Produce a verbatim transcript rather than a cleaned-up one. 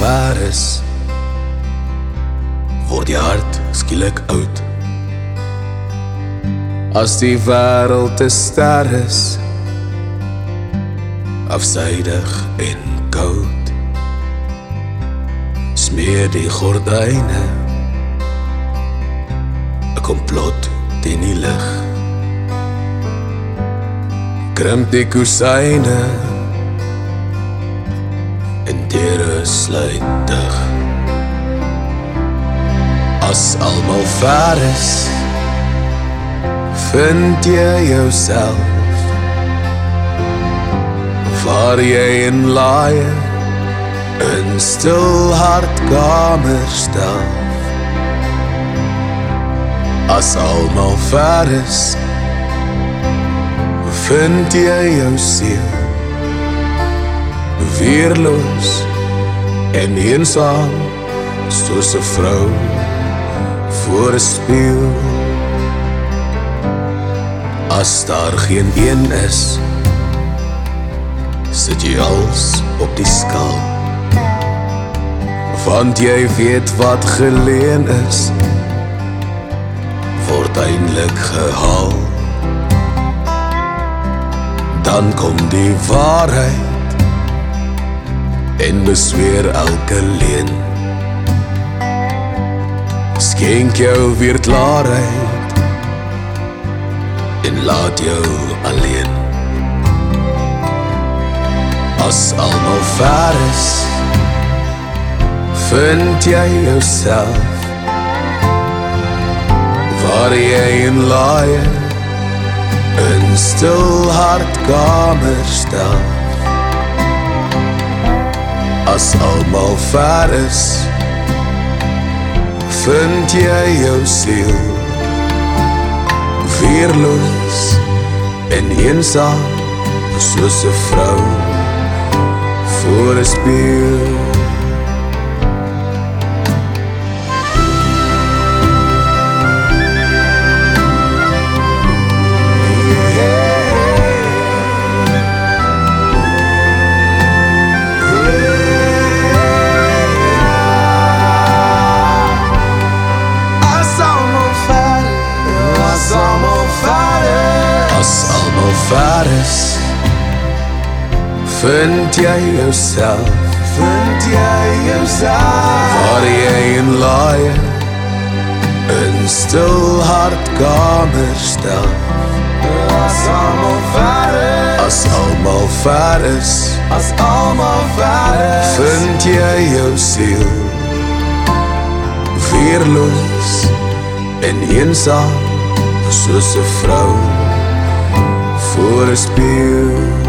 ver is, word die hart skielik oud. As die wêreld te ster is, afsydig en koud, smeer die gordyne 'n komplot teen die lig. Krimp die kusyne en deure sluit dig. As almal ver is, vind jy jouself waar jy in laaie in stil hartkamer stelf. As almal ver is, vind jy jou siel weerloos en eensaam soos 'n vrou voor 'n spieël. As daar geen een is, sit jy als op die skaal, want jy weet wat geleen is, word eindelijk gehaal. Dan kom die waarheid en besweer elke leuen. Skenk jou weer klaarheid en laat jou alleen. As almal ver is, vind jy jouself waar jy in laaie in stil hartkamer stelf. As almal ver is, vind jy jou siel weerloos en eensaam soos 'n vrou voor 'n spieël. As almal ver is, vind jy jouself, vind jy jouself waar jy in laaie in stil hartkamer stelf. As almal ver is, as almal ver is, as almal ver is, vind jy jou siel weerloos en eensaam soos 'n vrou voor 'n spieël.